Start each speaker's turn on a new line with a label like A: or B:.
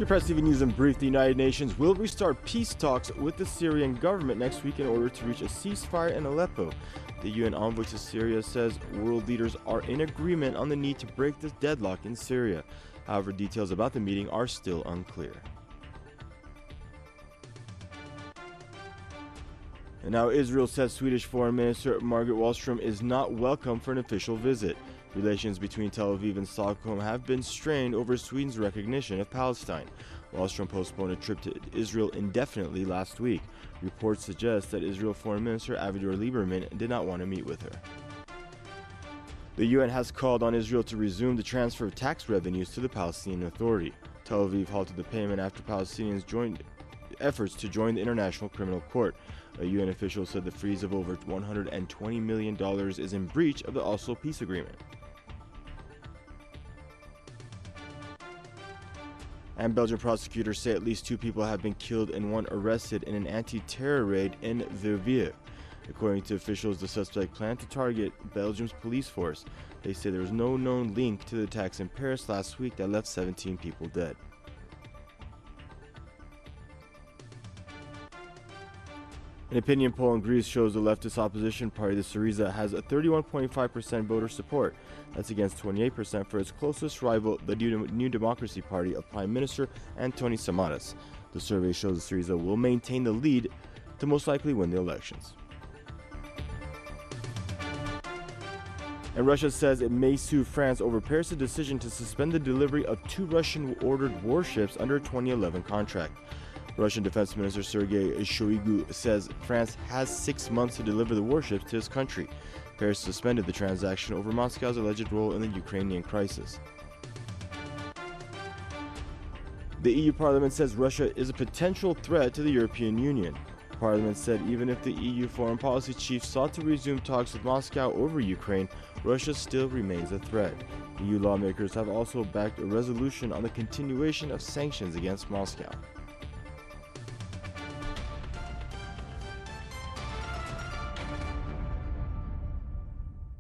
A: Your Press TV News in brief. The United Nations will restart peace talks with the Syrian government next week in order to reach a ceasefire in Aleppo. The UN envoy to Syria says world leaders are in agreement on the need to break this deadlock in Syria. However, details about the meeting are still unclear. And now Israel says Swedish Foreign Minister Margot Wallström is not welcome for an official visit. Relations between Tel Aviv and Stockholm have been strained over Sweden's recognition of Palestine. Wallström postponed a trip to Israel indefinitely last week. Reports suggest that Israel Foreign Minister Avigdor Lieberman did not want to meet with her. The UN has called on Israel to resume the transfer of tax revenues to the Palestinian Authority. Tel Aviv halted the payment after Palestinians joined efforts to join the International Criminal Court. A UN official said the freeze of over $120 million is in breach of the Oslo peace agreement. And Belgian prosecutors say at least 2 people have been killed and 1 arrested in an anti-terror raid in Verviers. According to officials, the suspect planned to target Belgium's police force. They say there is no known link to the attacks in Paris last week that left 17 people dead. An opinion poll in Greece shows the leftist opposition party, the Syriza, has a 31.5% voter support. That's against 28% for its closest rival, the New Democracy Party of Prime Minister Antonis Samaras. The survey shows the Syriza will maintain the lead to most likely win the elections. And Russia says it may sue France over Paris' decision to suspend the delivery of 2 Russian-ordered warships under a 2011 contract. Russian Defense Minister Sergei Shoigu says France has 6 months to deliver the warships to his country. Paris suspended the transaction over Moscow's alleged role in the Ukrainian crisis. The EU Parliament says Russia is a potential threat to the European Union. Parliament said even if the EU foreign policy chief sought to resume talks with Moscow over Ukraine, Russia still remains a threat. EU lawmakers have also backed a resolution on the continuation of sanctions against Moscow.